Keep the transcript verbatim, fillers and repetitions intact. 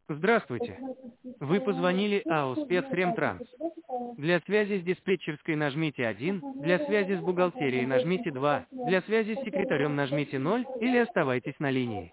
Здравствуйте. Вы позвонили АО «Спецремтранс». Для связи с диспетчерской нажмите один, для связи с бухгалтерией нажмите два, для связи с секретарем нажмите ноль или оставайтесь на линии.